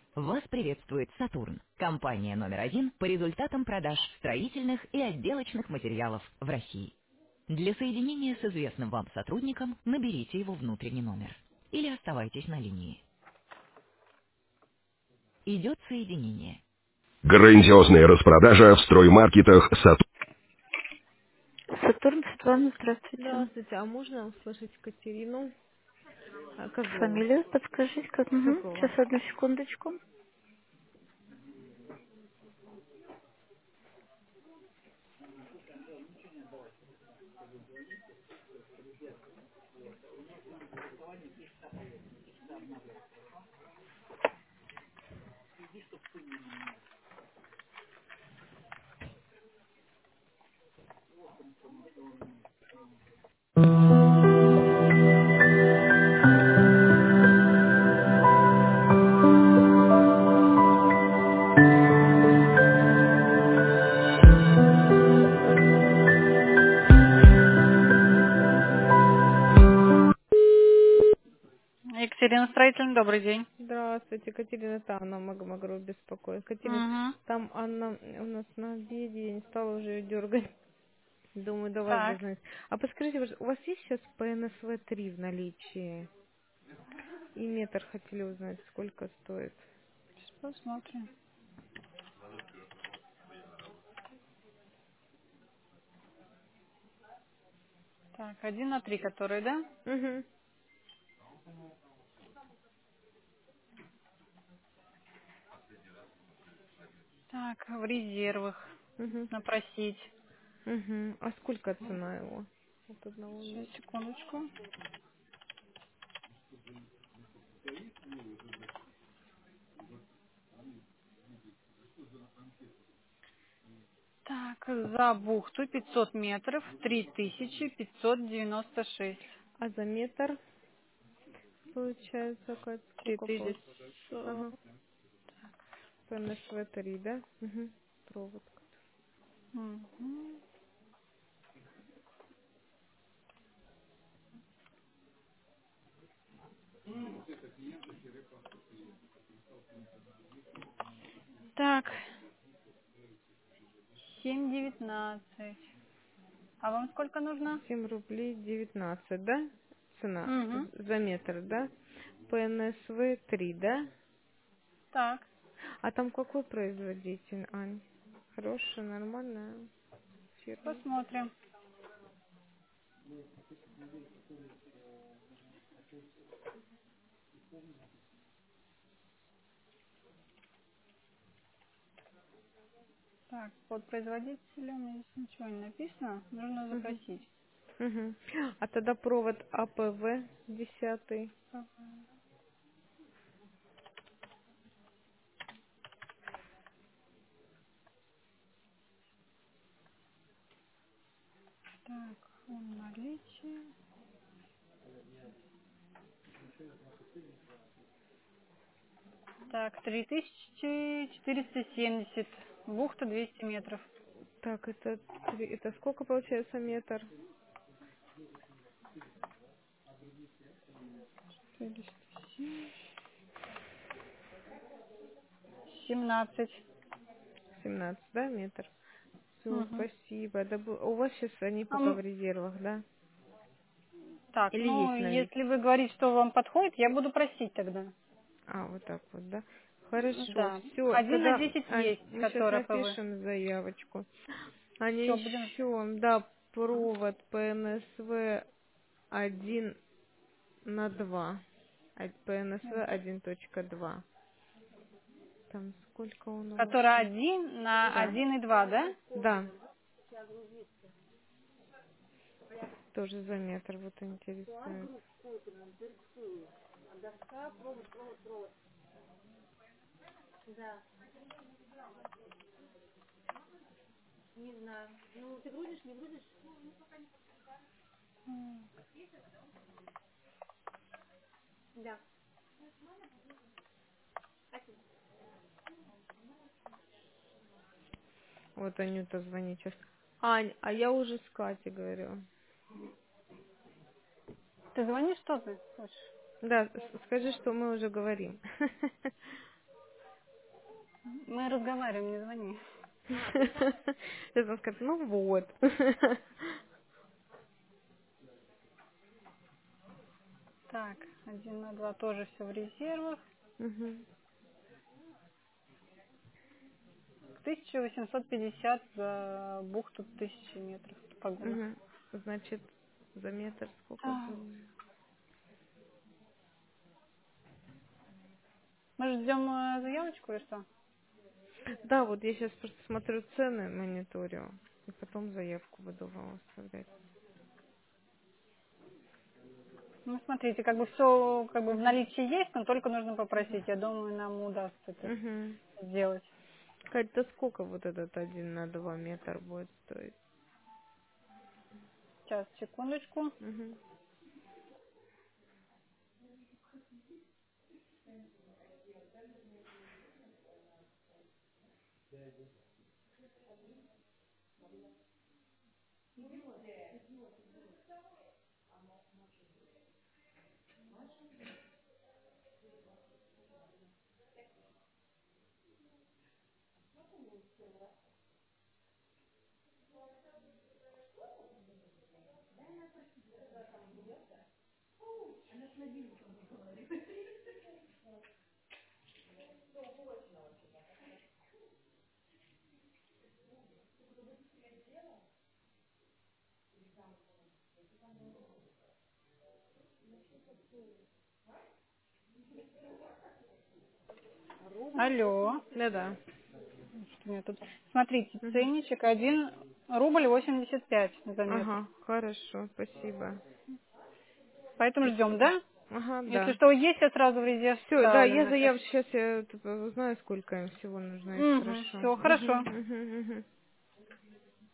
Вас приветствует «Сатурн», компания номер один по результатам продаж строительных и отделочных материалов в России. Для соединения с известным вам сотрудником наберите его внутренний номер. Или оставайтесь на линии. Идет соединение. Грандиозная распродажа в строймаркетах «Сатурн». Сатурн, Светлана, здравствуйте. Здравствуйте, а можно услышать Катерину Козлову? Фамилию подскажите, как? Угу. Козлова. Сейчас, одну секундочку. Екатерина Строительный, добрый день. Здравствуйте, Катерина, там Анна Магомагру беспокоит. Катерина, Угу. там Анна у нас на обеде, я не стала уже ее дергать. Думаю, до вас Так, дозвониться. А подскажите, у вас есть сейчас ПНСВ-3 в наличии? И метр хотели узнать, сколько стоит. сейчас посмотрим. Так, 1 на 3, который, да? Угу, Так, в резервах. угу, Напросить. угу. А сколько цена его? От одного Сейчас, метра. секундочку. Так, за бухту 500 метров, 3596. А за метр, получается, сколько получится? 3000. Ага. ПНСВ-3, да? Угу. Провод. Мгм. Так, 7,19. А вам сколько нужно? 7 рублей 19, да? Цена Угу. за метр, да? ПНСВ-3, да? Так, А там какой производитель, Ань? Хорошая, нормальная фирма. посмотрим. Так, под производителем здесь ничего не написано. Нужно Угу. запросить. Угу. А тогда провод АПВ 10. Так, он наличие. Так, 3470. Бухта 200 метров. Так, это сколько получается метр? 407. 17. 17, да, метр? Все, Угу. спасибо. У вас сейчас они пока в резервах, да? Так, Или ну, есть наличие? если вы говорите, что вам подходит, я буду просить тогда. А, вот так вот, да? Хорошо, Да. все. 1 на 10 Ань, есть, мы сейчас которая ПВ. напишем заявочку. Аня, Все, будем. еще, да, провод ПНСВ 1/2. ПНСВ 1.2. Там сколько он у вас? Которая 1 на Да, 1,2, да? да, тоже за метр вот интересует. Вот Анюта звонит сейчас. Ань, а я уже с Катей говорю. Ты звонишь, что ты хочешь? Да, скажи, что мы уже говорим. Мы разговариваем, не звони. Сейчас он скажет, ну вот. Так, 1/2 тоже все в резервах. Мгм. 1850 за бухту 1000 метров погона. Мгм. Значит, за метр сколько А, будет? Мы ждем заявочку или что? Да, вот я сейчас просто смотрю цены, мониторю, и потом заявку буду вам оставлять. Ну, смотрите, как бы все как бы в наличии есть, но только нужно попросить. Я думаю, нам удастся это Угу. сделать. Кать, да сколько вот этот 1 на 2 метр будет стоить? Сейчас, секундочку. Угу. Алло. Да-да. Что у меня тут? Смотрите, Угу. ценничек 1 рубль 85 за метр. Ага, хорошо, спасибо. Поэтому ждем, Спасибо. да? Ага, Если да. что есть, я сразу в резерв Все, да, ставлю я на всякий заявлю, сейчас я узнаю, сколько им всего нужно, и случай. спрошу. Все, Угу, хорошо. угу, угу.